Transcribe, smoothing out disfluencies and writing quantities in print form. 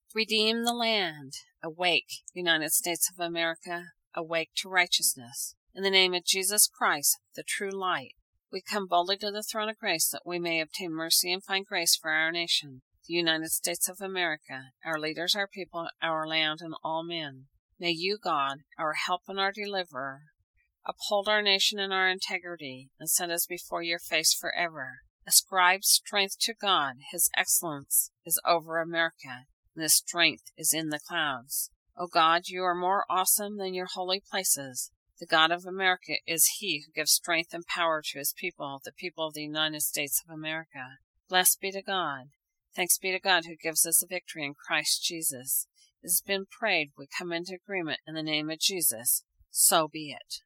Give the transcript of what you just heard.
Redeem the land! Awake, United States of America, awake to righteousness. In the name of Jesus Christ, the true light, we come boldly to the throne of grace that we may obtain mercy and find grace for our nation, the United States of America, our leaders, our people, our land, and all men. May you, God, our help and our deliverer, uphold our nation and our integrity, and set us before your face forever. Ascribe strength to God. His excellence is over America, and his strength is in the clouds. O God, you are more awesome than your holy places. The God of America is he who gives strength and power to his people, the people of the United States of America. Blessed be to God. Thanks be to God who gives us the victory in Christ Jesus. It has been prayed we come into agreement in the name of Jesus. So be it.